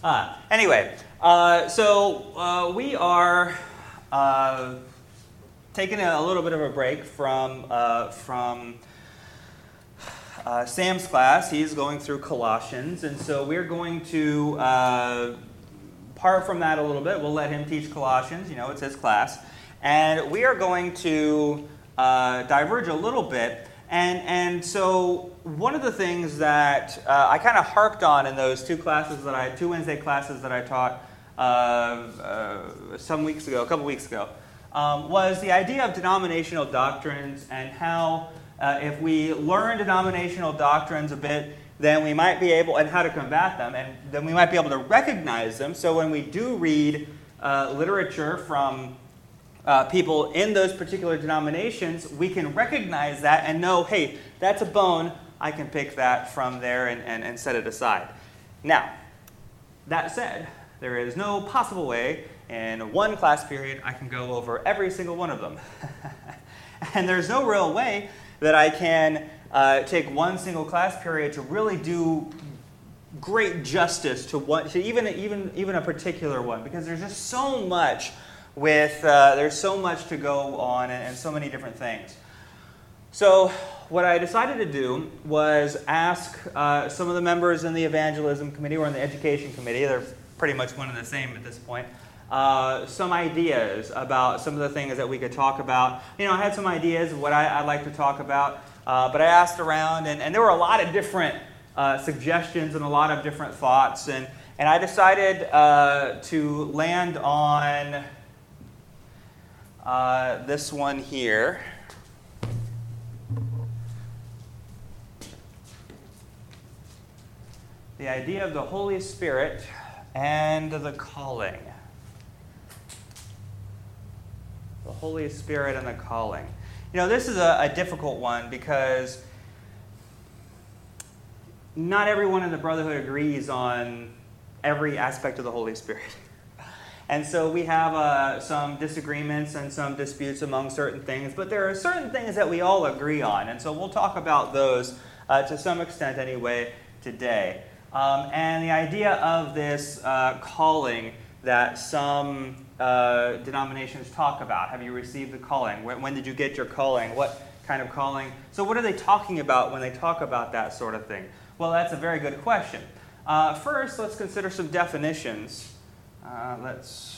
So we are taking a little bit of a break from Sam's class. He's going through Colossians, and so we're going to part from that a little bit. We'll let him teach Colossians. You know, it's his class. And we are going to diverge a little bit. And so one of the things that I kind of harped on in those two Wednesday classes that I taught a couple weeks ago, was the idea of denominational doctrines and how if we learn denominational doctrines a bit, then we might be able, and how to combat them, and then we might be able to recognize them. So when we do read literature from people in those particular denominations, we can recognize that and know, hey, that's a bone, I can pick that from there and set it aside. Now, that said, there is no possible way in one class period I can go over every single one of them. And there's no real way that I can take one single class period to really do great justice to even a particular one, because there's just so much there's so much to go on and so many different things. So what I decided to do was ask some of the members in the evangelism committee or in the education committee, they're pretty much one and the same at this point, some ideas about some of the things that we could talk about. You know, I had some ideas of what I'd like to talk about, but I asked around, and there were a lot of different suggestions and a lot of different thoughts, and I decided to land on this one here. The idea of the Holy Spirit and the calling. The Holy Spirit and the calling. You know, this is a difficult one because not everyone in the Brotherhood agrees on every aspect of the Holy Spirit. And so we have some disagreements and some disputes among certain things, but there are certain things that we all agree on. And so we'll talk about those to some extent anyway today. And the idea of this calling that some denominations talk about. Have you received the calling? When did you get your calling? What kind of calling? So what are they talking about when they talk about that sort of thing? Well, that's a very good question. First, let's consider some definitions. Let's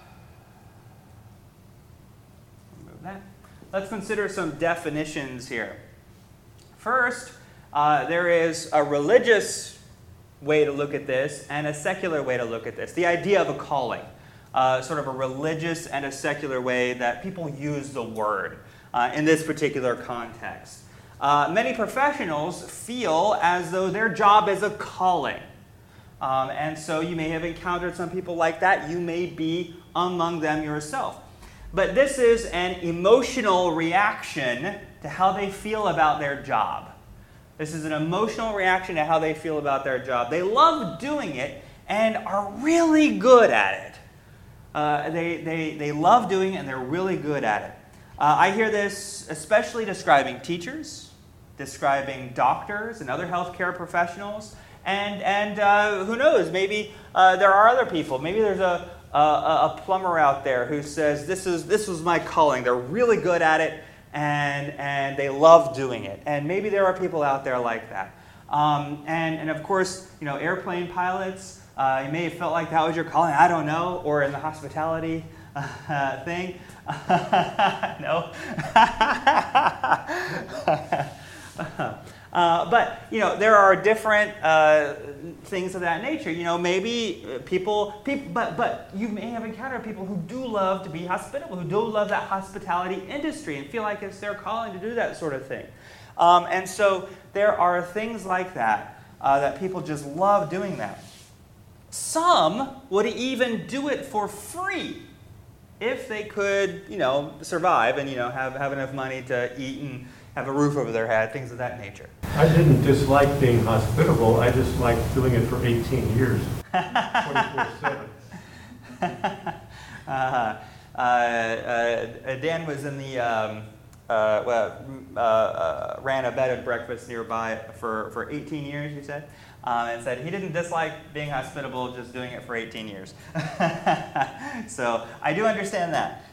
remove that. Let's consider some definitions here. First, there is a religious way to look at this and a secular way to look at this. The idea of a calling, sort of a religious and a secular way that people use the word in this particular context. Many professionals feel as though their job is a calling. And so you may have encountered some people like that. You may be among them yourself. But this is an emotional reaction to how they feel about their job. This is an emotional reaction to how they feel about their job. They love doing it and are really good at it. They love doing it and they're really good at it. I hear this especially describing teachers, describing doctors and other healthcare professionals. And who knows, maybe there are other people. Maybe there's a plumber out there who says, this was my calling. They're really good at it, and they love doing it. And maybe there are people out there like that. And of course, you know, airplane pilots, you may have felt like that was your calling. I don't know. Or in the hospitality thing. No. But, you know, there are different things of that nature. You know, maybe people, but you may have encountered people who do love to be hospitable, who do love that hospitality industry and feel like it's their calling to do that sort of thing. And so there are things like that, that people just love doing that. Some would even do it for free if they could, you know, survive and, you know, have enough money to eat and have a roof over their head, things of that nature. I didn't dislike being hospitable. I just liked doing it for 18 years, 24/7. Dan was in the ran a bed and breakfast nearby for 18 years. You said and said he didn't dislike being hospitable, just doing it for 18 years. So I do understand that.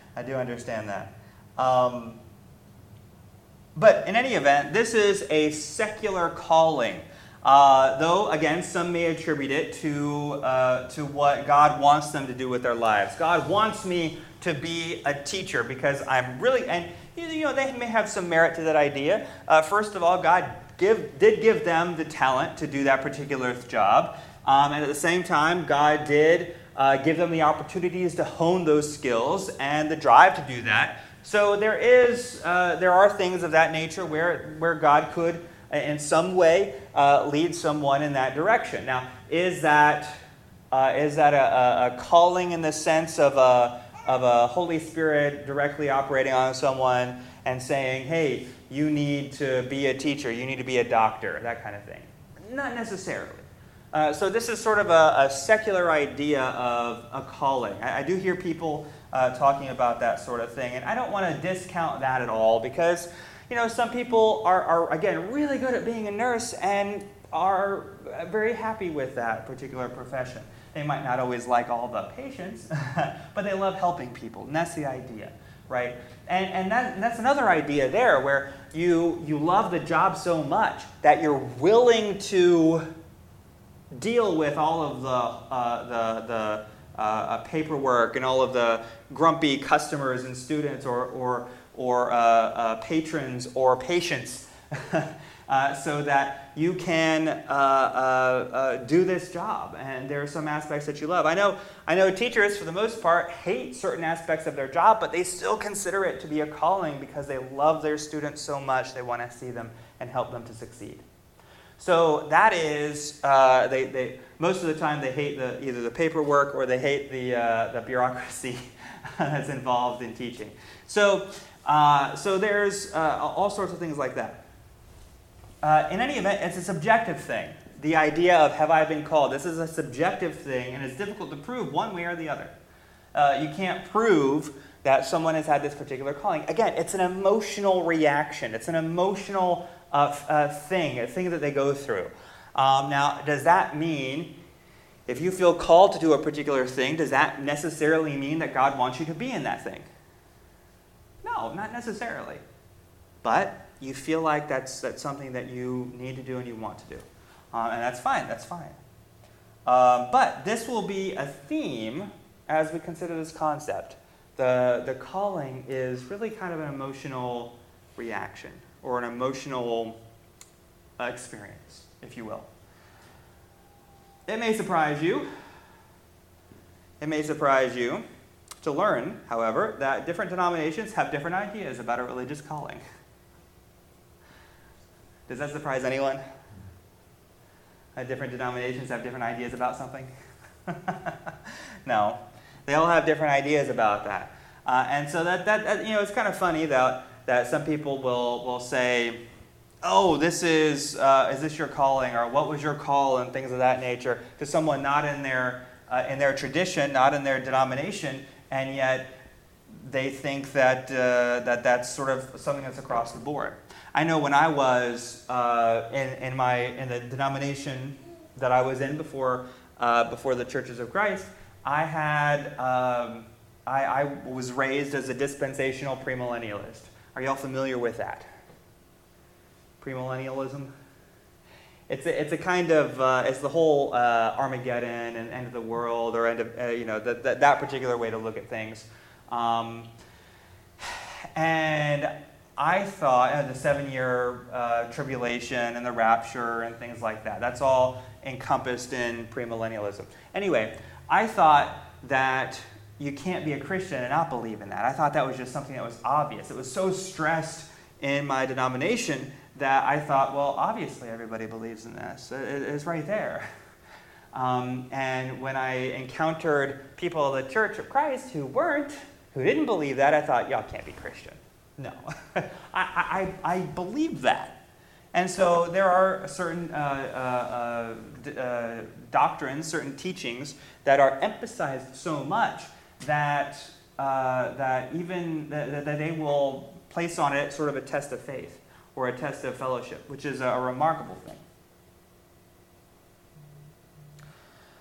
But in any event, this is a secular calling. Though, again, some may attribute it to what God wants them to do with their lives. God wants me to be a teacher because I'm really, and they may have some merit to that idea. First of all, God did give them the talent to do that particular job. And at the same time, God did give them the opportunities to hone those skills and the drive to do that. So there are things of that nature where God could, in some way, lead someone in that direction. Now, is that a calling in the sense of a Holy Spirit directly operating on someone and saying, "Hey, you need to be a teacher, you need to be a doctor," that kind of thing? Not necessarily. So this is sort of a secular idea of a calling. I do hear people talking about that sort of thing, and I don't want to discount that at all because, some people are again, really good at being a nurse and are very happy with that particular profession. They might not always like all the patients, but they love helping people, and that's the idea, right? And that's another idea there where you love the job so much that you're willing to deal with all of the paperwork and all of the grumpy customers and students or patrons or patients so that you can do this job. And there are some aspects that you love. I know teachers, for the most part, hate certain aspects of their job, but they still consider it to be a calling because they love their students so much they want to see them and help them to succeed. So that is, they most of the time they hate either the paperwork or they hate the bureaucracy that's involved in teaching. So there's all sorts of things like that. In any event, it's a subjective thing. The idea of have I been called? This is a subjective thing, and it's difficult to prove one way or the other. You can't prove that someone has had this particular calling. Again, it's an emotional reaction. It's an emotional thing, a thing that they go through. Now, does that mean if you feel called to do a particular thing, does that necessarily mean that God wants you to be in that thing? No, not necessarily. But you feel like that's something that you need to do and you want to do. And that's fine. But this will be a theme as we consider this concept. The calling is really kind of an emotional reaction or an emotional experience, if you will. It may surprise you. To learn, however, that different denominations have different ideas about a religious calling. Does that surprise anyone? Different denominations have different ideas about something? No. They all have different ideas about that. And so that it's kind of funny that some people will say, "Oh, is this your calling?" or "What was your call?" and things of that nature to someone not in their tradition, not in their denomination, and yet they think that that's sort of something that's across the board. I know when I was in the denomination that I was in before the Churches of Christ, I was raised as a dispensational premillennialist. Are y'all familiar with that? Premillennialism? It's a kind of it's the whole Armageddon and end of the world or end of that particular way to look at things, and I thought the 7-year tribulation and the rapture and things like that. That's all encompassed in premillennialism. Anyway, I thought that you can't be a Christian and not believe in that. I thought that was just something that was obvious. It was so stressed in my denomination that I thought, well, obviously everybody believes in this. It's right there. And when I encountered people of the Church of Christ who didn't believe that, I thought, y'all can't be Christian. No. I believe that. And so there are certain doctrines, certain teachings that are emphasized so much that they will place on it sort of a test of faith or a test of fellowship, which is a remarkable thing.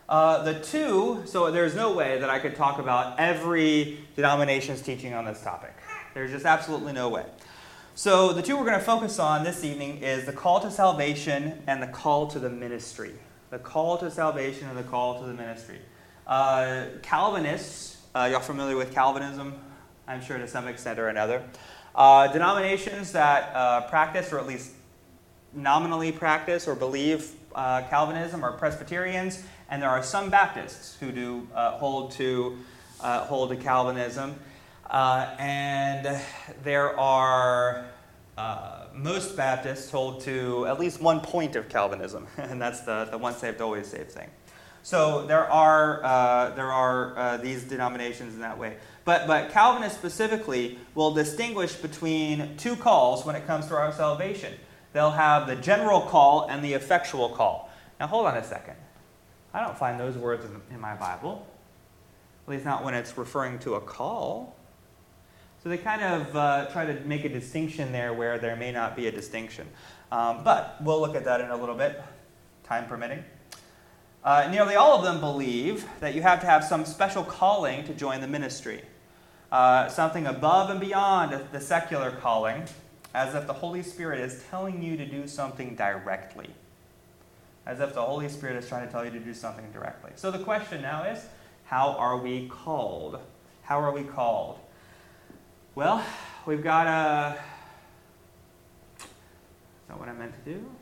So there's no way that I could talk about every denomination's teaching on this topic. There's just absolutely no way. So the two we're going to focus on this evening is the call to salvation and the call to the ministry. The call to salvation and the call to the ministry. Calvinists, y'all familiar with Calvinism? I'm sure to some extent or another. Denominations that practice, or at least nominally practice or believe Calvinism, are Presbyterians, and there are some Baptists who do hold to Calvinism. And there are most Baptists hold to at least one point of Calvinism, and that's the once saved, always saved thing. So there are these denominations in that way. But Calvinists specifically will distinguish between two calls when it comes to our salvation. They'll have the general call and the effectual call. Now hold on a second. I don't find those words in my Bible. At least not when it's referring to a call. So they kind of try to make a distinction there where there may not be a distinction. But we'll look at that in a little bit, time permitting. Nearly all of them believe that you have to have some special calling to join the ministry. Something above and beyond the secular calling, as if the Holy Spirit is telling you to do something directly. As if the Holy Spirit is trying to tell you to do something directly. So the question now is, how are we called? How are we called? Well, we've got a... Is that what I meant to do?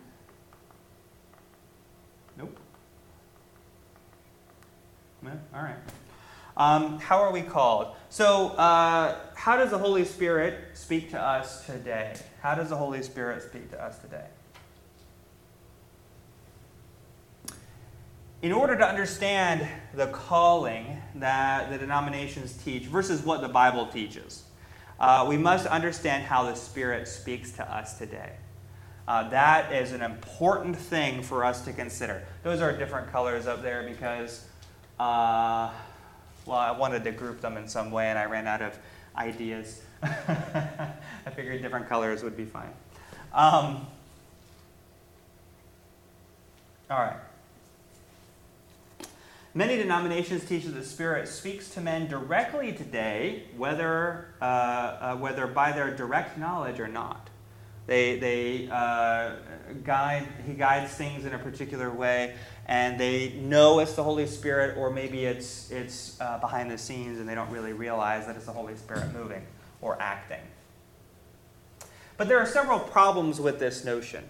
Nope. No? All right. How are we called? So, how does the Holy Spirit speak to us today? How does the Holy Spirit speak to us today? In order to understand the calling that the denominations teach versus what the Bible teaches, we must understand how the Spirit speaks to us today. That is an important thing for us to consider. Those are different colors up there because, I wanted to group them in some way and I ran out of ideas. I figured different colors would be fine. All right. Many denominations teach that the Spirit speaks to men directly today, whether by their direct knowledge or not. He guides things in a particular way, and they know it's the Holy Spirit, or maybe it's behind the scenes, and they don't really realize that it's the Holy Spirit moving or acting. But there are several problems with this notion.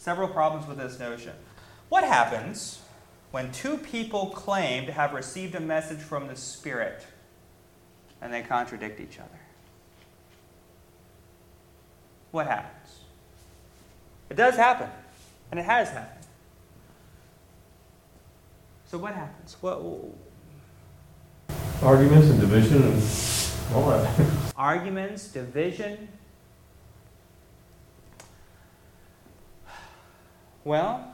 What happens when two people claim to have received a message from the Spirit and they contradict each other? What happens? It does happen, and it has happened. So what happens? Arguments and division and all that. Arguments, division. Well,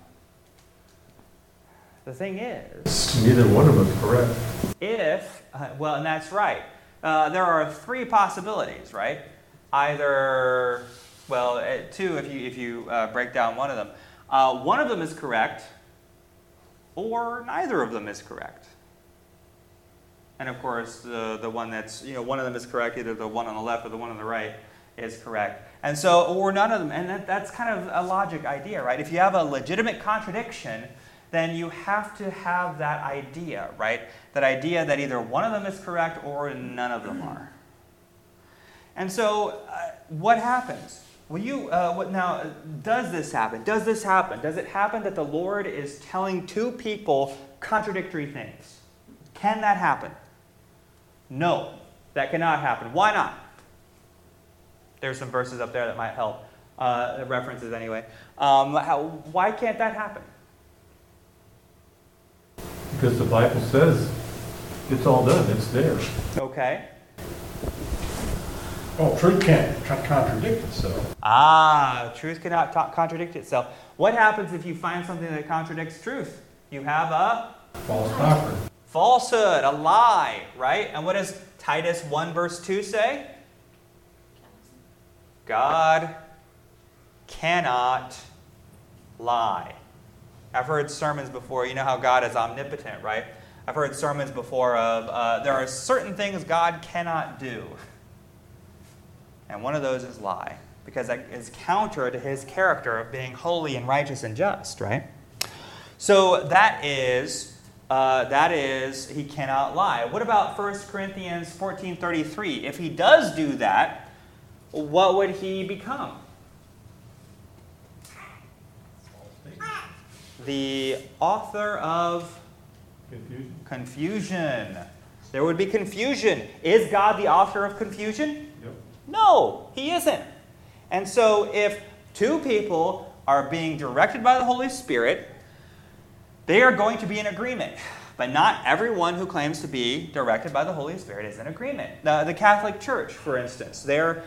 the thing is, neither one of them is correct. And that's right. There are three possibilities, right? Either, two if you break down one of them. One of them is correct, or neither of them is correct. And of course, the one that's, one of them is correct, either the one on the left or the one on the right is correct. And so, or none of them. And that's kind of a logic idea, right? If you have a legitimate contradiction, then you have to have that idea, right? That idea that either one of them is correct or none of them are. And so, what happens? Now, does this happen? Does it happen that the Lord is telling two people contradictory things? Can that happen? No, that cannot happen. Why not? There's some verses up there that might help. References anyway. Why can't that happen? Because the Bible says it's all done. It's there. Okay. Well, truth can't contradict itself. Truth cannot contradict itself. What happens if you find something that contradicts truth? You have a False doctrine. falsehood, a lie, right? And what does Titus 1 verse 2 say? God cannot lie. I've heard sermons before. You know how God is omnipotent, right? I've heard sermons before of there are certain things God cannot do. And one of those is lie, because that is counter to his character of being holy and righteous and just, right? So that is he cannot lie. What about 1 Corinthians 14:33? If he does do that, what would he become? The author of confusion. There would be confusion. Is God the author of confusion? Yep. No, he isn't. And so if two people are being directed by the Holy Spirit, they are going to be in agreement. But not everyone who claims to be directed by the Holy Spirit is in agreement. The Catholic Church, for instance, their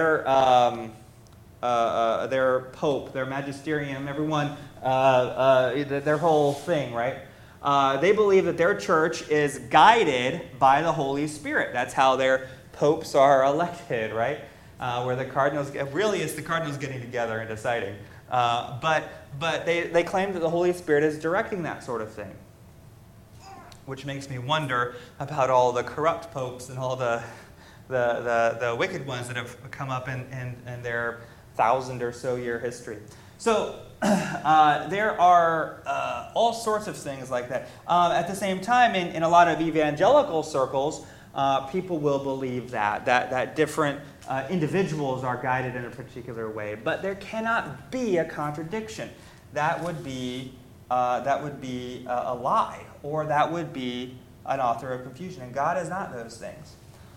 pope, their magisterium, everyone, their whole thing, right? They believe that their church is guided by the Holy Spirit. That's how their popes are elected, right? Where the cardinals, really it's the cardinals getting together and deciding. But they claim that the Holy Spirit is directing that sort of thing. Which makes me wonder about all the corrupt popes and all the wicked ones that have come up in their 1,000 or so year history. So there are all sorts of things like that. At the same time, in a lot of evangelical circles, people will believe that different individuals are guided in a particular way. But there cannot be a contradiction. That would be a lie, or that would be an author of confusion. And God is not those things.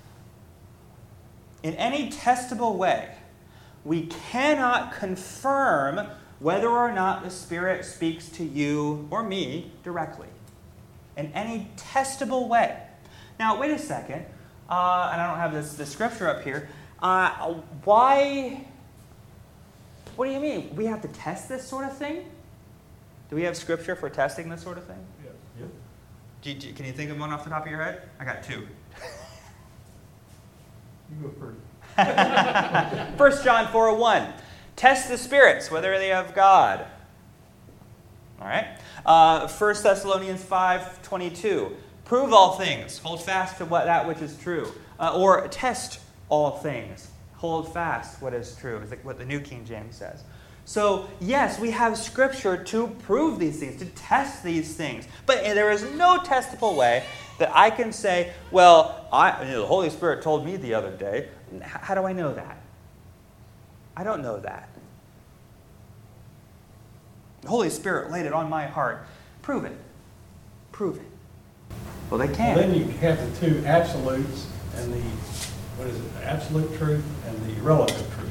In any testable way, we cannot confirm whether or not the Spirit speaks to you or me directly. In any testable way. Now, wait a second. And I don't have the scripture up here. Why? What do you mean? We have to test this sort of thing? Do we have scripture for testing this sort of thing? Yep. Can you think of one off the top of your head? I got two. You go first. 1 John 4:1. Test the spirits, whether they have God. All right. 1 Thessalonians 5:22. Prove all things. Hold fast to that which is true. Or test all things. Hold fast what is true, is what the New King James says. So, yes, we have Scripture to prove these things, to test these things. But there is no testable way that I can say, well, the Holy Spirit told me the other day. How do I know that? I don't know that. The Holy Spirit laid it on my heart. Prove it. Prove it. Well, they can't. Well, then you have the two absolutes and the absolute truth and the relative truth.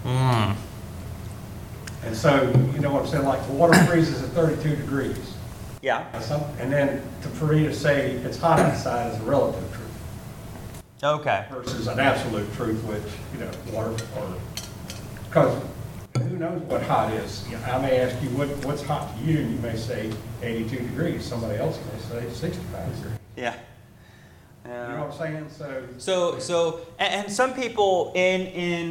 And so, you know what I'm saying, like the water freezes at 32 degrees. Yeah. And then for me to say it's hot outside is a relative truth. Okay. Versus an absolute truth, which, water, or, because who knows what hot is. I may ask you what's hot to you, and you may say 82 degrees. Somebody else may say 65 degrees. Yeah. You know what I'm saying? So, and some people in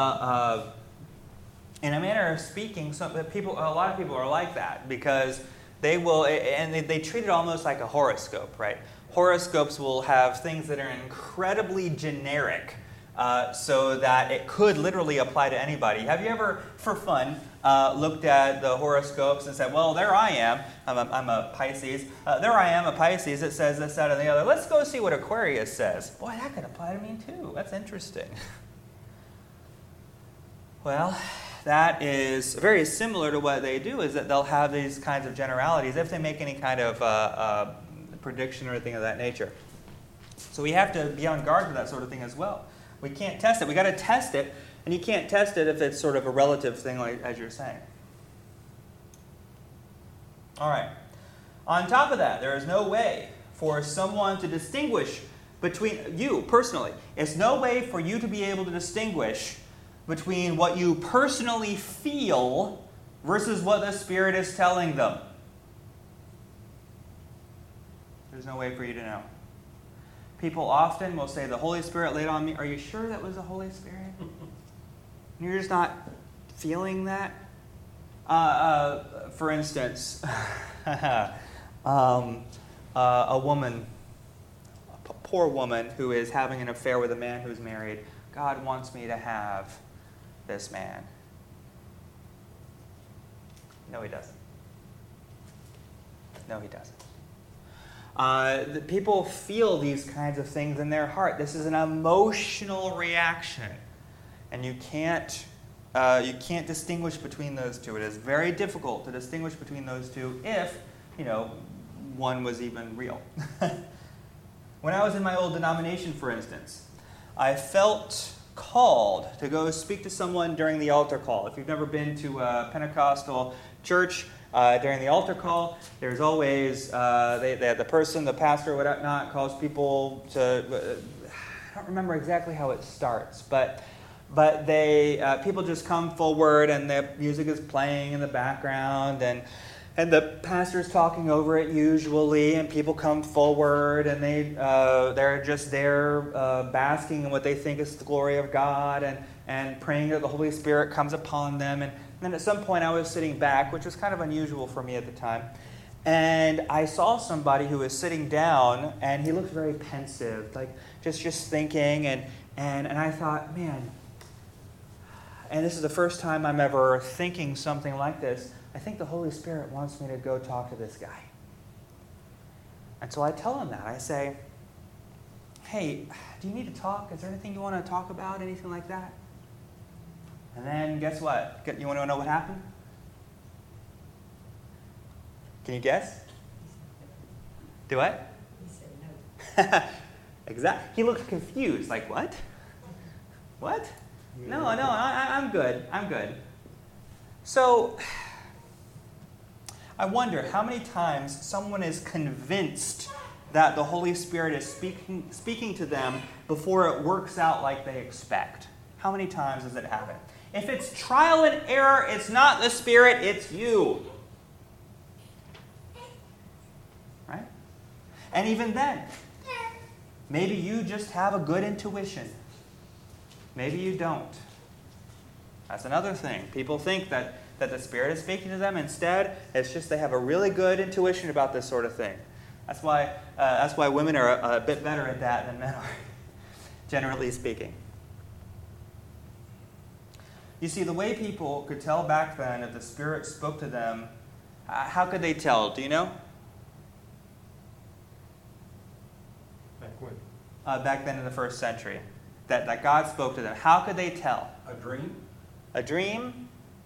a manner of speaking, a lot of people are like that, because they will, and they treat it almost like a horoscope, right? Horoscopes will have things that are incredibly generic, so that it could literally apply to anybody. Have you ever, for fun, looked at the horoscopes and said, well, there I am. I'm a Pisces. There I am, a Pisces that says this, that, and the other. Let's go see what Aquarius says. Boy, that could apply to me too. That's interesting. Well, that is very similar to what they do, is that they'll have these kinds of generalities if they make any kind of prediction or anything of that nature. So we have to be on guard for that sort of thing as well. We can't test it. We got to test it, and you can't test it if it's sort of a relative thing, like as you're saying. All right. On top of that, there is no way for someone to distinguish between you personally. It's no way for you to be able to distinguish between what you personally feel versus what the Spirit is telling them. There's no way for you to know. People often will say, the Holy Spirit laid on me. Are you sure that was the Holy Spirit? And you're just not feeling that? For instance, a woman, a poor woman who is having an affair with a man who's married. God wants me to have this man. No, he doesn't. No, he doesn't. The people feel these kinds of things in their heart. This is an emotional reaction, and you can't distinguish between those two. It is very difficult to distinguish between those two if, one was even real. When I was in my old denomination, for instance, I felt called to go speak to someone during the altar call. If you've never been to a Pentecostal church, during the altar call, there's always the person, the pastor, whatnot, calls people to. I don't remember exactly how it starts, but people just come forward and the music is playing in the background and the pastor's talking over it usually, and people come forward and they're just there basking in what they think is the glory of God and praying that the Holy Spirit comes upon them. And then at some point I was sitting back, which was kind of unusual for me at the time, and I saw somebody who was sitting down and he looked very pensive, like just thinking, and I thought, man, and this is the first time I'm ever thinking something like this, I think the Holy Spirit wants me to go talk to this guy. And so I tell him that. I say, hey, do you need to talk? Is there anything you want to talk about? Anything like that? And then guess what? You want to know what happened? Can you guess? Do what? He said no. Exactly. He looked confused. Like, what? What? No, I'm good. I'm good. So, I wonder how many times someone is convinced that the Holy Spirit is speaking to them before it works out like they expect. How many times does it happen? If it's trial and error, it's not the Spirit, it's you. Right? And even then, maybe you just have a good intuition. Maybe you don't. That's another thing. People think that the Spirit is speaking to them. Instead, it's just they have a really good intuition about this sort of thing. That's why women are a bit better at that than men are, generally speaking. You see, the way people could tell back then if the Spirit spoke to them, how could they tell? Do you know? Back when? Back then in the first century, that God spoke to them. How could they tell? A dream? A dream?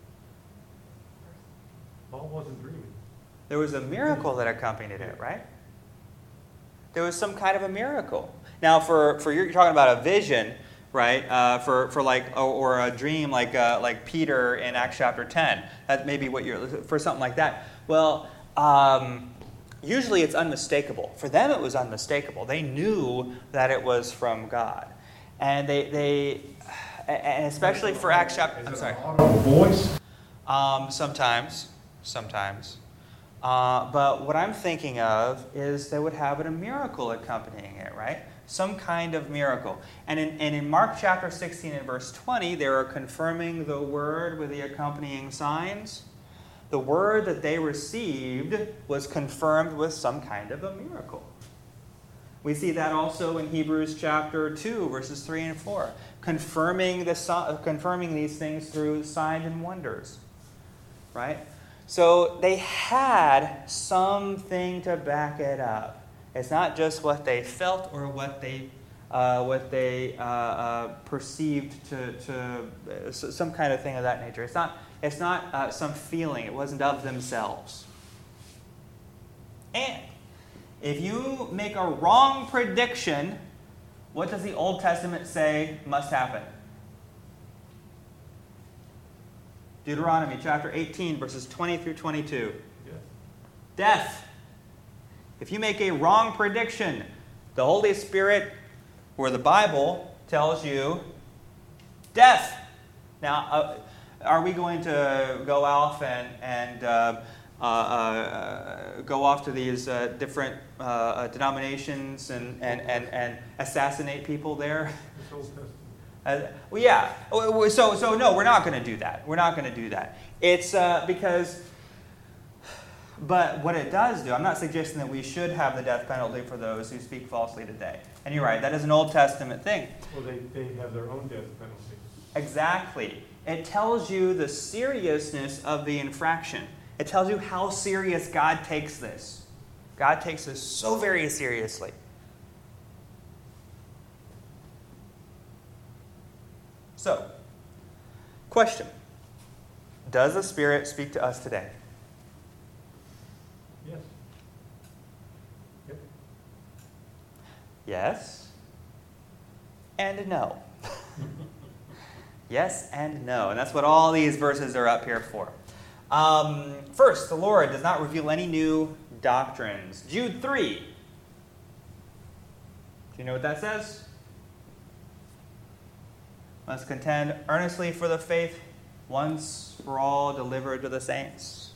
Paul wasn't dreaming. There was a miracle that accompanied it, right? There was some kind of a miracle. Now, for you're talking about a vision, right? For like or a dream, like Peter in Acts chapter 10. That may be what you're for something like that. Well, usually it's unmistakable. For them, it was unmistakable. They knew that it was from God, and and especially for Acts chapter. I'm sorry. Audible voice? Sometimes. But what I'm thinking of is they would have a miracle accompanying it, right? Some kind of miracle. And in Mark chapter 16 and verse 20, they are confirming the word with the accompanying signs. The word that they received was confirmed with some kind of a miracle. We see that also in Hebrews chapter 2, verses 3 and 4, confirming these things through signs and wonders, right? So they had something to back it up. It's not just what they felt or what they perceived to some kind of thing of that nature. It's not some feeling. It wasn't of themselves. And if you make a wrong prediction, what does the Old Testament say must happen? Deuteronomy chapter 18, verses 20 through 22. Yeah. Death. If you make a wrong prediction, the Holy Spirit or the Bible tells you death. Now, are we going to go off and go off to these different denominations and assassinate people there? It's Old Testament. Well, yeah. So no, we're not going to do that. We're not going to do that. It's because But what it does do, I'm not suggesting that we should have the death penalty for those who speak falsely today. And you're right, that is an Old Testament thing. Well, they have their own death penalty. Exactly. It tells you the seriousness of the infraction. It tells you how serious God takes this. God takes this so very seriously. So, question. Does the Spirit speak to us today? Yes. Yep. Yes and no. Yes and no. And that's what all these verses are up here for. First, the Lord does not reveal any new doctrines. Jude 3. Do you know what that says? Must contend earnestly for the faith once for all delivered to the saints.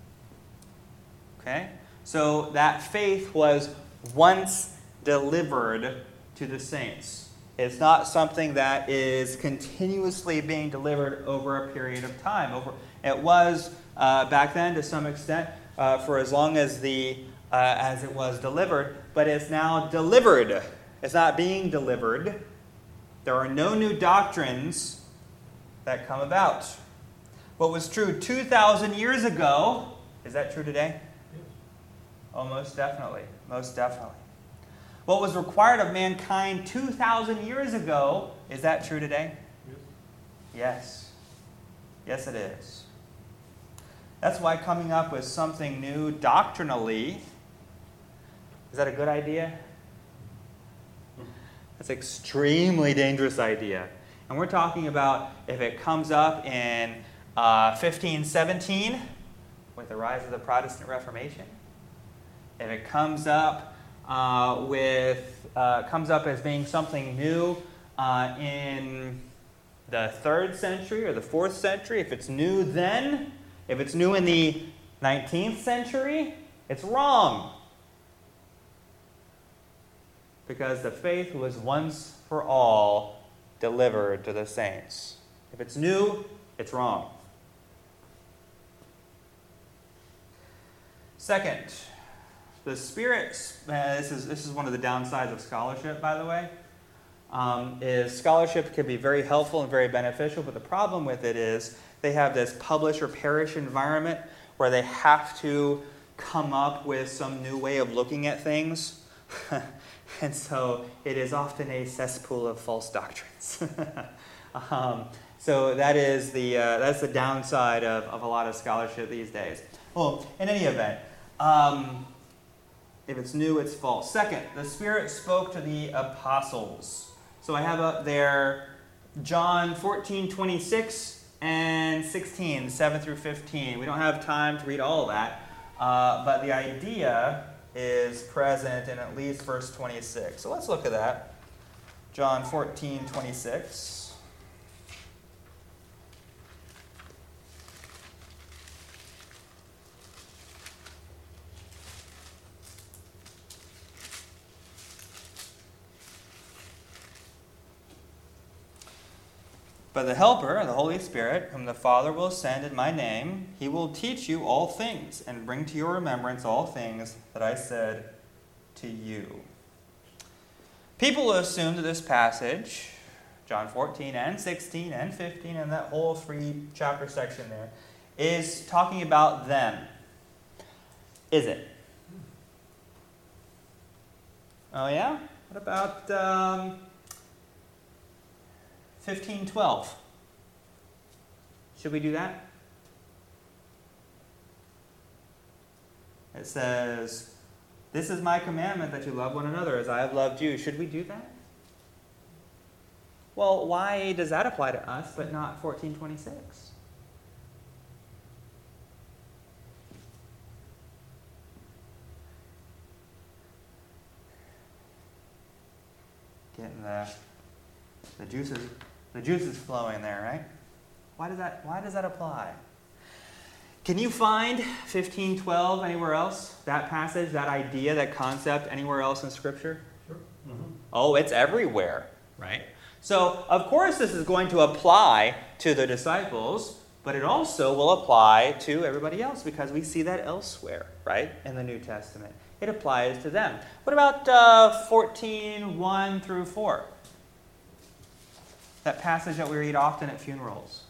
Okay? So that faith was once delivered to the saints. It's not something that is continuously being delivered over a period of time. It was back then to some extent for as long as as it was delivered, but it's now delivered. It's not being delivered. There are no new doctrines that come about. What was true 2,000 years ago, is that true today? Yes. Oh, most definitely. Most definitely. What was required of mankind 2,000 years ago, is that true today? Yes. Yes. Yes, it is. That's why coming up with something new doctrinally, is that a good idea? That's an extremely dangerous idea. And we're talking about if it comes up in 1517 with the rise of the Protestant Reformation, if it comes up comes up as being something new in the 3rd century or the 4th century, if it's new then, if it's new in the 19th century, it's wrong. Because the faith was once for all delivered to the saints. If it's new, it's wrong. Second, the Spirit, this is one of the downsides of scholarship, by the way, is scholarship can be very helpful and very beneficial, but the problem with it is they have this publish or perish environment where they have to come up with some new way of looking at things. And so it is often a cesspool of false doctrines. So that's the downside of a lot of scholarship these days. Well, in any event, if it's new, it's false. Second, the Spirit spoke to the apostles. So I have up there John 14:26 and 16, 7 through 15. We don't have time to read all of that, but the idea is present in at least verse 26. So let's look at that. John 14:26. But the Helper, the Holy Spirit, whom the Father will send in my name, he will teach you all things and bring to your remembrance all things that I said to you. People assume that this passage, John 14 and 16 and 15, and that whole 3-chapter section there, is talking about them. Is it? Oh yeah? What about 15:12? Should we do that? It says, "This is my commandment, that you love one another as I have loved you." Should we do that? Well, why does that apply to us but not 14:26? Getting the juices flowing there, right? Why does that apply? Can you find 15:12 anywhere else? That passage, that idea, that concept anywhere else in Scripture? Sure. Mm-hmm. Oh, it's everywhere, right? So, of course, this is going to apply to the disciples, but but it also will apply to everybody else because we see that elsewhere, right, in the New Testament. It applies to them. What about 14:1 through 4? That passage that we read often at funerals.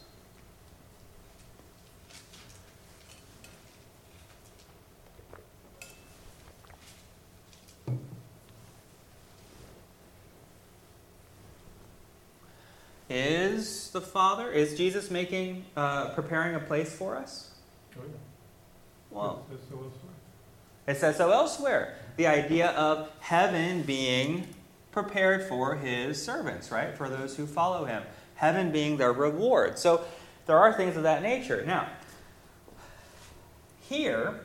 Is Jesus preparing a place for us? Oh, yeah. Well, That's so elsewhere. it says so elsewhere. The idea of heaven being prepared for his servants, right? For those who follow him. Heaven being their reward. So there are things of that nature. Now, here,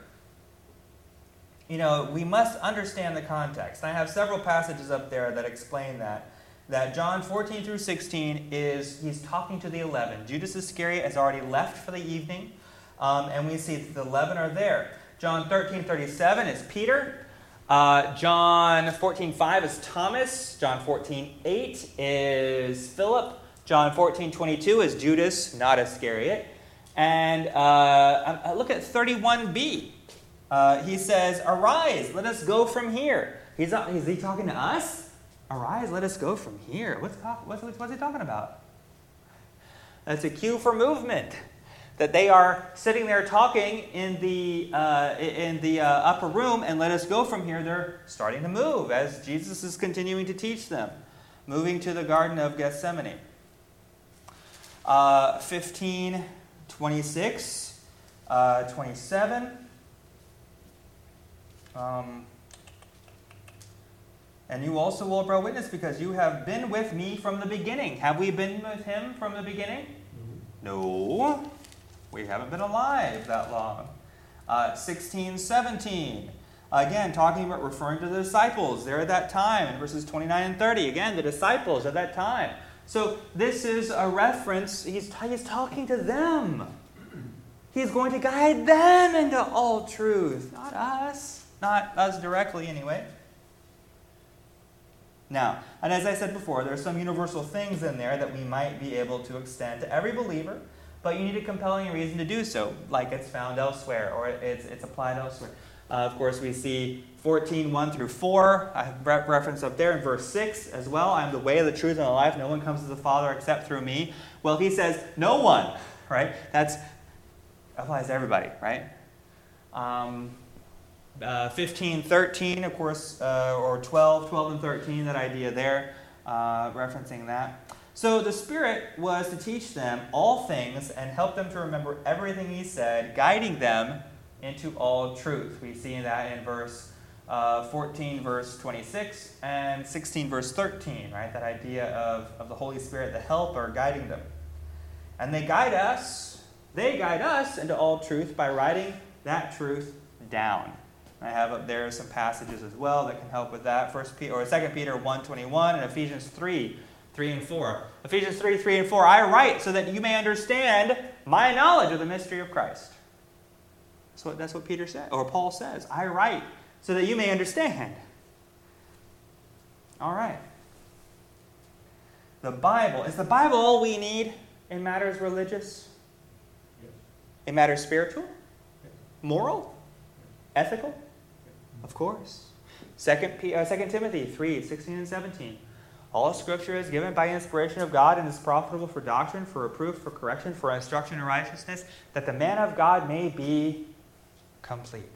we must understand the context. I have several passages up there that explain that. That John 14 through 16 he's talking to the 11. Judas Iscariot has already left for the evening, and we see that the 11 are there. John 13:37 is Peter. John 14:5 is Thomas. John 14:8 is Philip. John 14:22 is Judas, not Iscariot. And look at 31b. He says, "Arise, let us go from here." Is he talking to us? Arise, let us go from here. What's he talking about? That's a cue for movement. That they are sitting there talking in the upper room, and let us go from here. They're starting to move as Jesus is continuing to teach them, moving to the Garden of Gethsemane. 15, 26, 27. And you also will bear witness because you have been with me from the beginning. Have we been with him from the beginning? No. We haven't been alive that long. 16, 17. Again, referring to the disciples there at that time in verses 29 and 30. Again, the disciples at that time. So this is a reference. He's talking to them. He's going to guide them into all truth. Not us. Not us directly anyway. Now, and as I said before, there are some universal things in there that we might be able to extend to every believer, but you need a compelling reason to do so, like it's found elsewhere or it's applied elsewhere. Of course, we see 14:1 through 4. I have reference up there in verse 6 as well. I am the way, the truth, and the life. No one comes to the Father except through me. Well, he says, no one, right? That applies to everybody, right? 15:13, of course, or 12 and 13, that idea there, referencing that. So the Spirit was to teach them all things and help them to remember everything he said, guiding them into all truth. We see that in verse 14, verse 26, and 16, verse 13, right? That idea of the Holy Spirit, the helper, guiding them. And they guide us into all truth by writing that truth down. I have up there some passages as well that can help with that. 2 Peter 1:21 and Ephesians 3:3 and 4. Ephesians 3:3 and 4. I write so that you may understand my knowledge of the mystery of Christ. That's what Peter said, or Paul says. I write so that you may understand. All right. The Bible. Is the Bible all we need in matters religious? Yes. In matters spiritual? Yes. Moral? Ethical? Of course. 2 Timothy 3:16 and 17. All Scripture is given by inspiration of God and is profitable for doctrine, for reproof, for correction, for instruction in righteousness, that the man of God may be complete.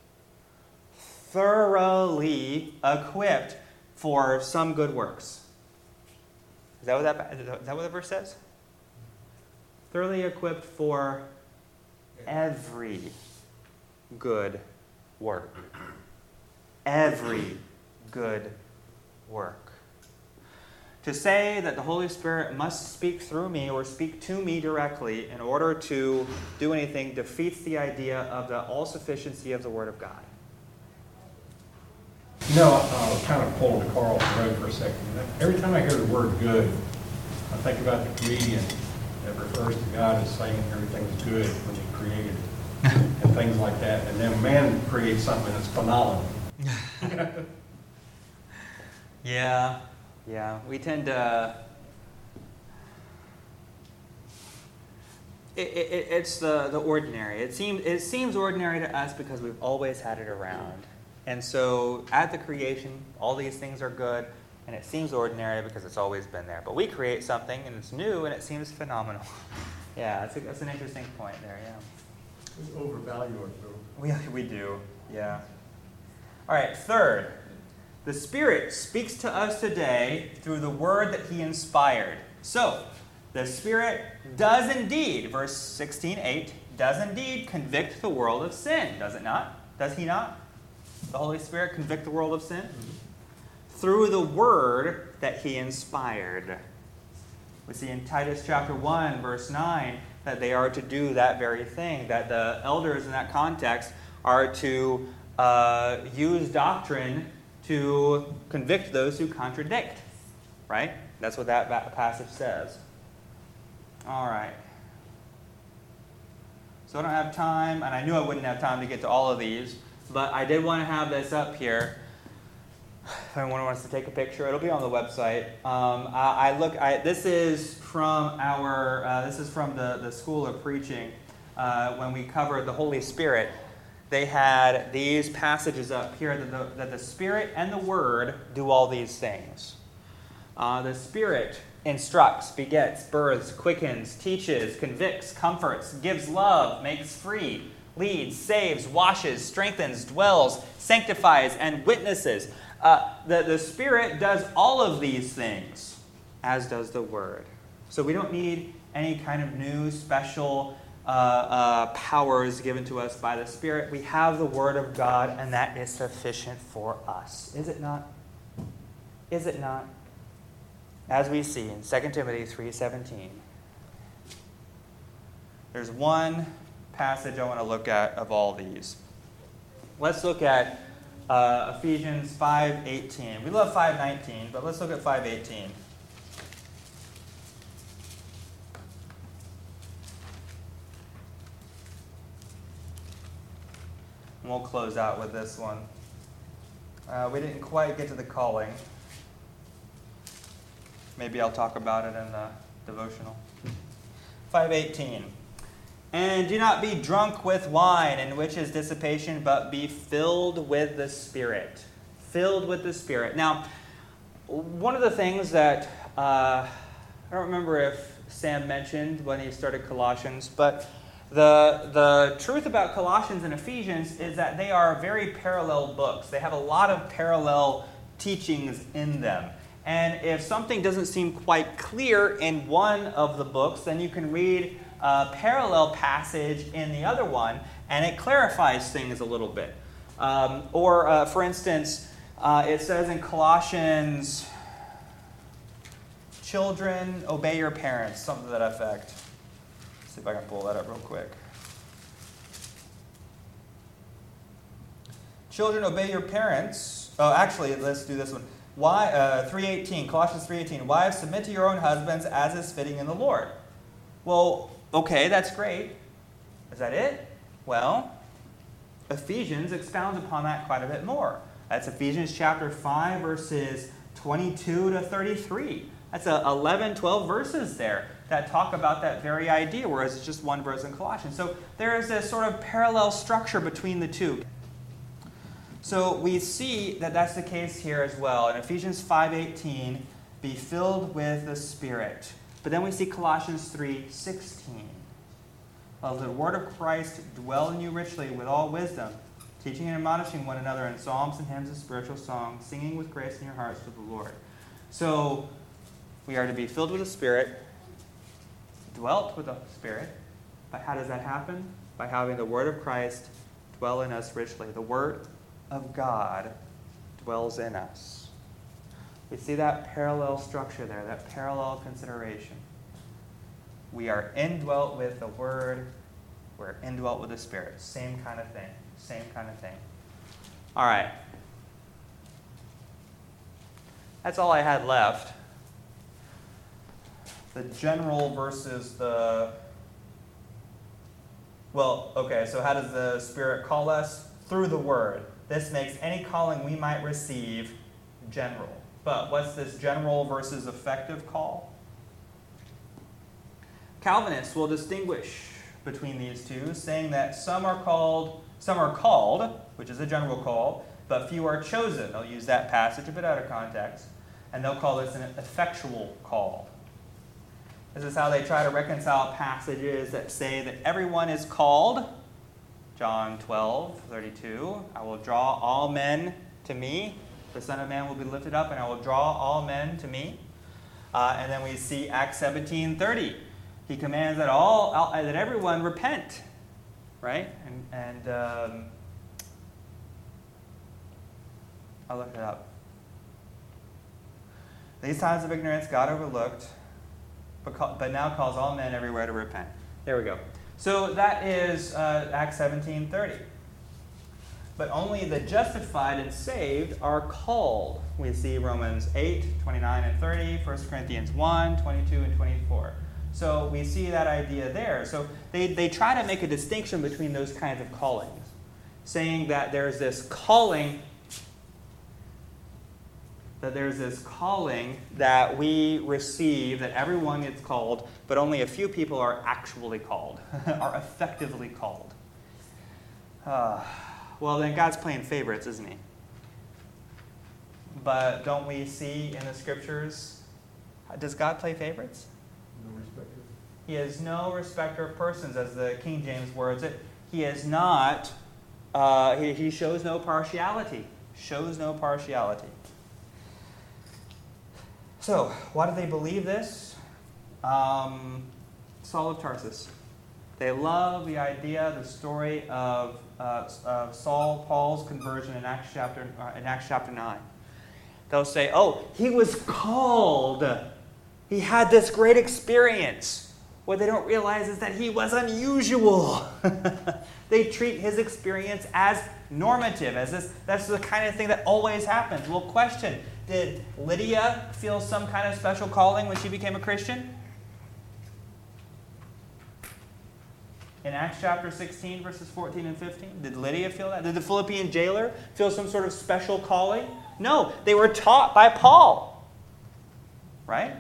Thoroughly equipped for some good works. Is that what the verse says? Thoroughly equipped for every good work. Every good work. To say that the Holy Spirit must speak through me or speak to me directly in order to do anything defeats the idea of the all-sufficiency of the Word of God. I'll kind of pull the car off the road for a second. Every time I hear the word good, I think about the comedian that refers to God as saying everything was good when he created it. And things like that. And then man creates something that's phenomenal. Yeah. We tend to... It's the ordinary. It seems ordinary to us because we've always had it around. And so at the creation, all these things are good, and it seems ordinary because it's always been there. But we create something, and it's new, and it seems phenomenal. Yeah, that's an interesting point there, yeah. We overvalue ourselves. We do, yeah. All right, third, the Spirit speaks to us today through the word that he inspired. So, the Spirit does indeed, verse 16:8, does indeed convict the world of sin, does it not? Does he not? The Holy Spirit convict the world of sin? Mm-hmm. Through the word that he inspired. We see in Titus chapter 1, verse 9, that they are to do that very thing, that the elders in that context are to use doctrine to convict those who contradict. Right? That's what that passage says. All right. So I don't have time, and I knew I wouldn't have time to get to all of these, but I did want to have this up here. If anyone wants to take a picture, it'll be on the website. This is from the School of Preaching. When we covered the Holy Spirit, they had these passages up here that the Spirit and the Word do all these things. The Spirit instructs, begets, births, quickens, teaches, convicts, comforts, gives love, makes free, leads, saves, washes, strengthens, dwells, sanctifies, and witnesses. The Spirit does all of these things, as does the Word. So we don't need any kind of new special powers given to us by the Spirit. We have the Word of God, and that is sufficient for us. Is it not? Is it not? As we see in 2 Timothy 3:17. There's one passage I want to look at of all these. Let's look at Ephesians 5:18. We love 5:19, but let's look at 5:18. And we'll close out with this one. We didn't quite get to the calling. Maybe I'll talk about it in the devotional. 5:18. And do not be drunk with wine, in which is dissipation, but be filled with the Spirit. Filled with the Spirit. Now, one of the things that, I don't remember if Sam mentioned when he started Colossians, but the truth about Colossians and Ephesians is that they are very parallel books. They have a lot of parallel teachings in them. And if something doesn't seem quite clear in one of the books, then you can read a parallel passage in the other one, and it clarifies things a little bit. For instance, it says in Colossians, children, obey your parents, something to that effect. Let's see if I can pull that up real quick. Children, obey your parents. Oh, actually, let's do this one. 3:18, Colossians 3:18. Wives, submit to your own husbands as is fitting in the Lord. Well, okay, that's great. Is that it? Well, Ephesians expounds upon that quite a bit more. That's Ephesians chapter 5, verses 22 to 33. That's 11, 12 verses there that talk about that very idea, whereas it's just one verse in Colossians. So there is this sort of parallel structure between the two. So we see that that's the case here as well. In Ephesians 5:18, be filled with the Spirit. But then we see Colossians 3:16. Let the word of Christ dwell in you richly with all wisdom, teaching and admonishing one another in psalms and hymns and spiritual songs, singing with grace in your hearts to the Lord. So we are to be filled with the Spirit, dwelt with the Spirit. But how does that happen? By having the word of Christ dwell in us richly. The word of God dwells in us. We see that parallel structure there, that parallel consideration. We are indwelt with the Word. We're indwelt with the Spirit. Same kind of thing. Same kind of thing. All right. That's all I had left. The general versus the... Well, okay, so how does the Spirit call us? Through the Word. This makes any calling we might receive general. But what's this general versus effective call? Calvinists will distinguish between these two, saying that some are called, which is a general call, but few are chosen. They'll use that passage a bit out of context, and they'll call this an effectual call. This is how they try to reconcile passages that say that everyone is called. John 12:32, I will draw all men to me. The Son of Man will be lifted up, and I will draw all men to me. And then we see Acts 17:30. He commands that everyone repent, right? And I'll look it up. These times of ignorance God overlooked, but now calls all men everywhere to repent. There we go. So that is Acts 17:30. But only the justified and saved are called. We see Romans 8:29 and 30, 1 Corinthians 1:22 and 24. So we see that idea there. So they try to make a distinction between those kinds of callings, saying that there's this calling that we receive, that everyone gets called, but only a few people are actually called, are effectively called. Well, then God's playing favorites, isn't he? But don't we see in the Scriptures, does God play favorites? No respecter. He is no respecter of persons, as the King James words it. He is not, he shows no partiality. Shows no partiality. So, why do they believe this? Saul of Tarsus. They love the idea, the story of Paul's conversion in Acts chapter 9. They'll say, oh, he was called. He had this great experience. What they don't realize is that he was unusual. They treat his experience as normative, that's the kind of thing that always happens. Well, question, did Lydia feel some kind of special calling when she became a Christian? In Acts chapter 16, verses 14 and 15, did Lydia feel that? Did the Philippian jailer feel some sort of special calling? No, they were taught by Paul. Right?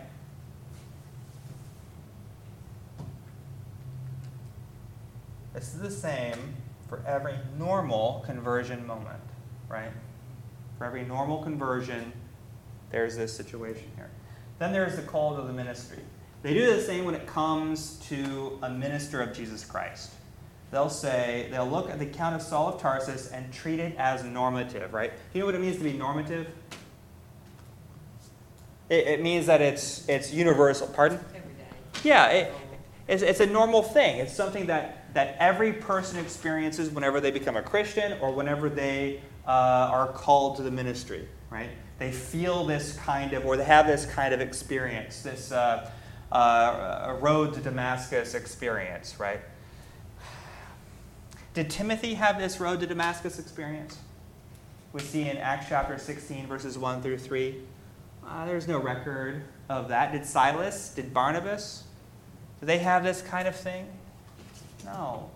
This is the same for every normal conversion moment, right? For every normal conversion, there's this situation here. Then there's the call to the ministry. They do the same when it comes to a minister of Jesus Christ. They'll look at the account of Saul of Tarsus and treat it as normative, right? Do you know what it means to be normative? It means that it's universal. Pardon? Every day. Yeah, it's a normal thing. It's something that every person experiences whenever they become a Christian or whenever they are called to the ministry, right? They feel this kind of, or they have this kind of experience, this a road to Damascus experience, right? Did Timothy have this road to Damascus experience? We see in Acts chapter 16, verses 1 through 3. There's no record of that. Did Silas? Did Barnabas? Did they have this kind of thing? No.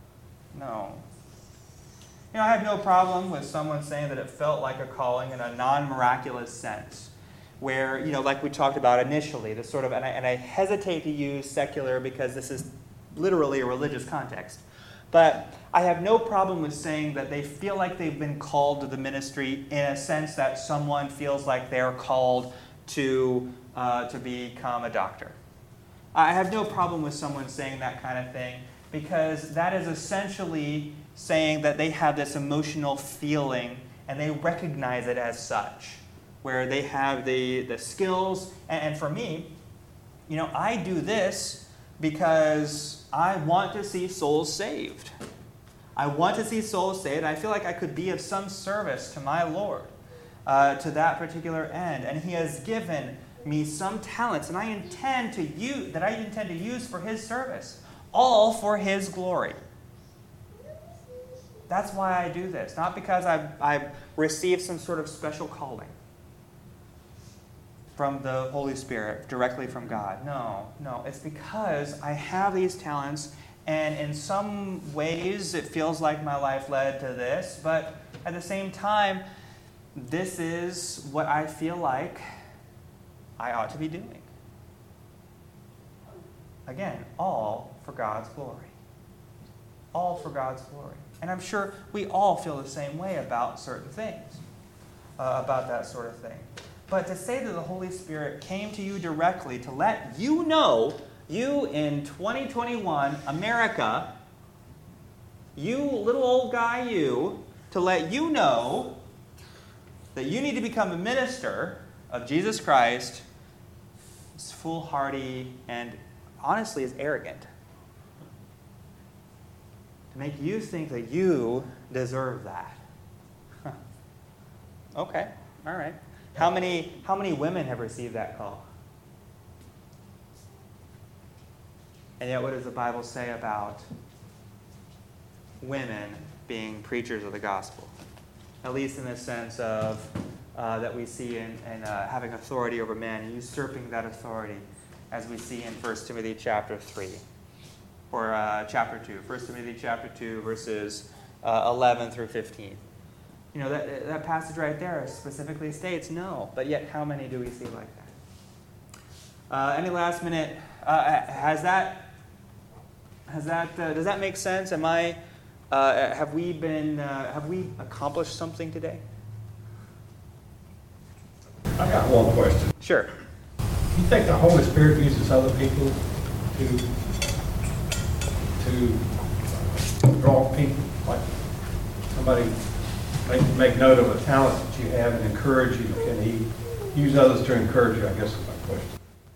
I have no problem with someone saying that it felt like a calling in a non-miraculous sense, where, like we talked about initially, this sort of, and I hesitate to use secular because this is literally a religious context, but I have no problem with saying that they feel like they've been called to the ministry in a sense that someone feels like they're called to become a doctor. I have no problem with someone saying that kind of thing, because that is essentially saying that they have this emotional feeling and they recognize it as such, where they have the skills. And for me, I do this because I want to see souls saved. I want to see souls saved. I feel like I could be of some service to my Lord to that particular end. And He has given me some talents, and I intend to use for His service, all for His glory. That's why I do this, not because I've received some sort of special calling from the Holy Spirit, directly from God. No, it's because I have these talents, and in some ways it feels like my life led to this, but at the same time, this is what I feel like I ought to be doing. again, all for God's glory. All for God's glory. And I'm sure we all feel the same way about certain things, about that sort of thing. But to say that the Holy Spirit came to you directly to let you know, you in 2021 America, you little old guy you, to let you know that you need to become a minister of Jesus Christ is foolhardy and honestly is arrogant. To make you think that you deserve that. Huh. Okay, all right. How many women have received that call? And yet what does the Bible say about women being preachers of the gospel? At least in the sense of that we see in having authority over men, usurping that authority, as we see in 1 Timothy chapter 3, or chapter 2. 1 Timothy chapter 2, verses 11 through 15. You know, that passage right there specifically states no, but yet how many do we see like that? Any last minute, does that make sense? Have we accomplished something today? I got one question. Sure. You think the Holy Spirit uses other people to draw people, like somebody make note of a talent that you have and encourage you? Can he use others to encourage you? I guess is my question.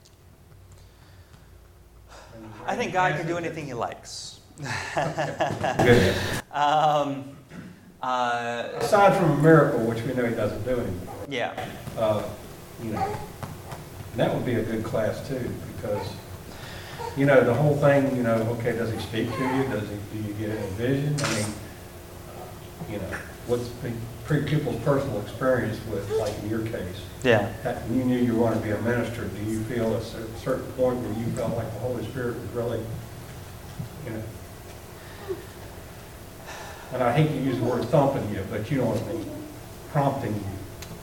I think God can do anything he likes. Good. Aside from a miracle, which we know he doesn't do anymore. Yeah. And that would be a good class too, because the whole thing. Okay, does he speak to you? Do you get a vision? I mean, what's people's personal experience with, like in your case? Yeah. You knew you wanted to be a minister. Do you feel at a certain point where you felt like the Holy Spirit was really, and I hate to use the word thumping you, but you know what I mean, prompting you.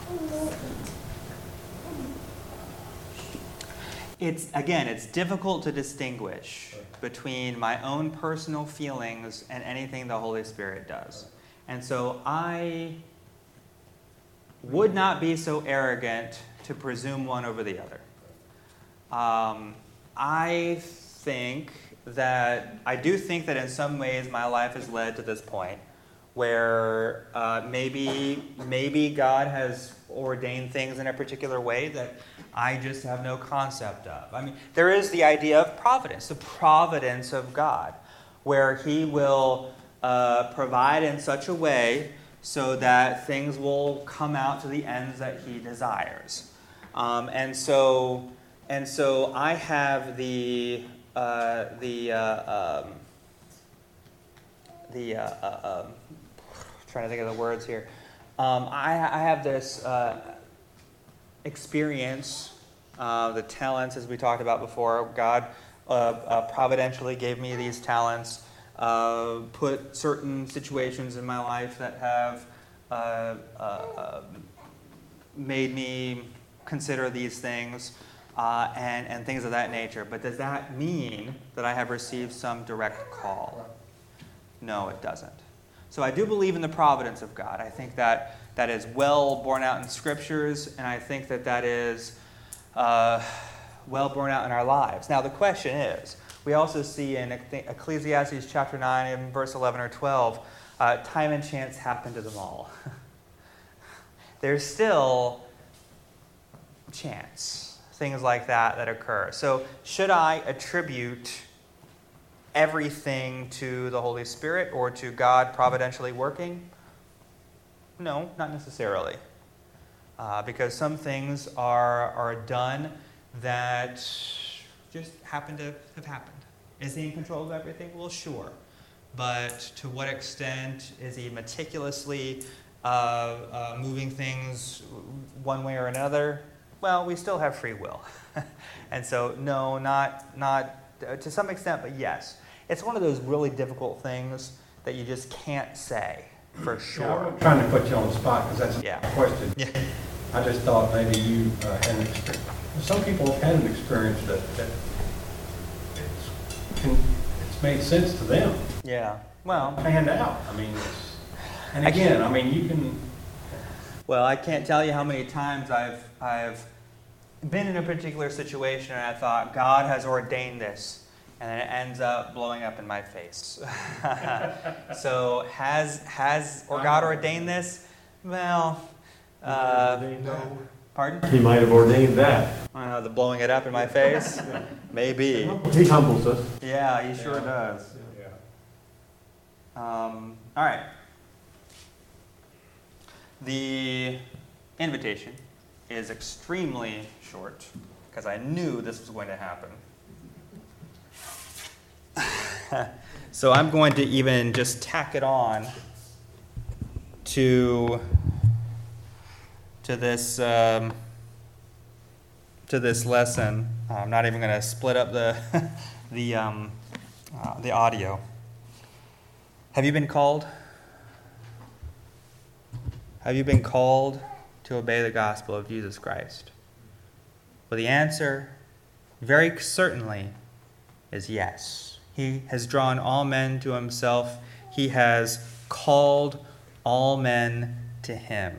It's difficult to distinguish between my own personal feelings and anything the Holy Spirit does. And so I would not be so arrogant to presume one over the other. I do think that in some ways my life has led to this point where maybe God has ordained things in a particular way that I just have no concept of. I mean, there is the idea of providence, the providence of God, where he will provide in such a way so that things will come out to the ends that he desires. And so I have trying to think of the words here. I have this experience, the talents, as we talked about before. God providentially gave me these talents, put certain situations in my life that have made me consider these things and things of that nature. But does that mean that I have received some direct call? No, it doesn't. So I do believe in the providence of God. I think that is well borne out in Scriptures, and I think that is well borne out in our lives. Now the question is, we also see in Ecclesiastes chapter 9 and verse 11 or 12, time and chance happen to them all. There's still chance, things like that occur. So should I attribute everything to the Holy Spirit or to God providentially working? No, not necessarily. Because some things are done that just happen to have happened. Is he in control of everything? Well, sure. But to what extent is he meticulously moving things one way or another? Well, we still have free will. And so, no, not to some extent, but yes. It's one of those really difficult things that you just can't say for sure. Yeah, I'm trying to put you on the spot because that's a question. Yeah. I just thought maybe you had an experience. Some people have had an experience that it's it's made sense to them. Yeah. Well, Panned out. I mean, and again, I mean, you can. Well, I can't tell you how many times I've been in a particular situation and I thought, God has ordained this, and then it ends up blowing up in my face. So has God ordained this? Well, No. pardon? He might have ordained that. The blowing it up in my face? Maybe. He humbles us. Yeah, he sure does. Yeah. All right. The invitation is extremely short because I knew this was going to happen. So I'm going to even just tack it on to this lesson. I'm not even going to split up the audio. Have you been called? Have you been called to obey the gospel of Jesus Christ? Well, the answer, very certainly, is yes. He has drawn all men to himself. He has called all men to him.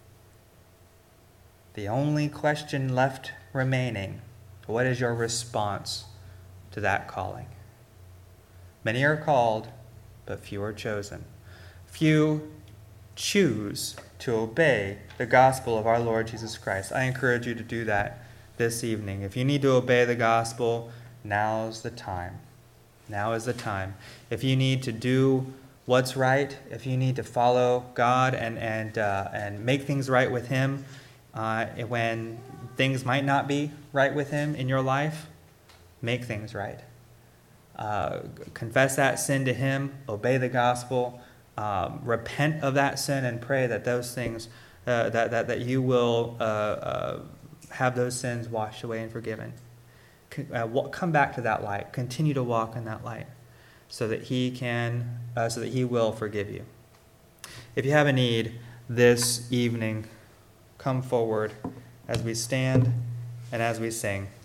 The only question left remaining, what is your response to that calling? Many are called, but few are chosen. Few choose to obey the gospel of our Lord Jesus Christ. I encourage you to do that this evening. If you need to obey the gospel, now's the time. Now is the time. If you need to do what's right, if you need to follow God and make things right with Him, when things might not be right with Him in your life, make things right. Confess that sin to Him, obey the gospel, repent of that sin, and pray that those things, that you will have those sins washed away and forgiven. Come back to that light. Continue to walk in that light, so that He will forgive you. If you have a need this evening, come forward as we stand and as we sing.